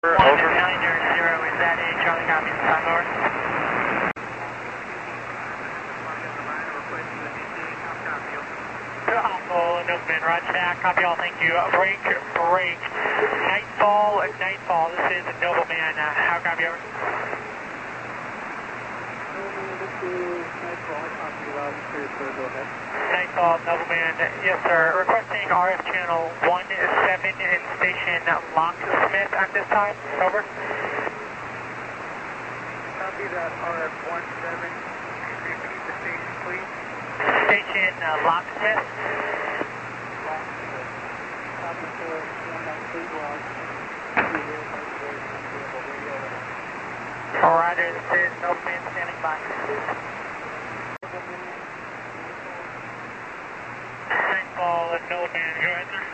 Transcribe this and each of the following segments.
Over. 1900, is that a Charlie copy from time over? Newsman, roger that, copy all, thank you. Break. Nightfall, this is Nobleman, how copy over? Nightfall, Nobleman, yes sir, requesting RF channel 17 in station Locksmith at this time, over. Copy that RF 17, repeat the station please. Station Locksmith. Roger, this is Nobleman standing by. Nightfall, Nobleman, go ahead sir.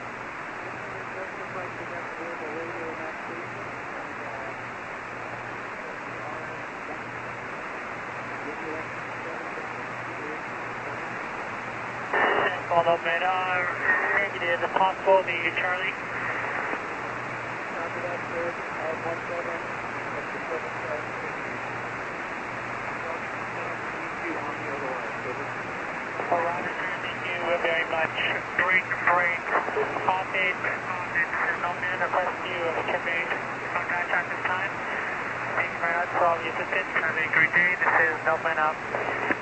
Nightfall, Nobleman, negative, if possible, the Charlie. Copy that sir, RF 17. Roger, thank you very much. Break. Coffee. Nobleman, request you terminate contact at this time. Thank you very much for all the assistance. Have a great day. This is Nobleman out.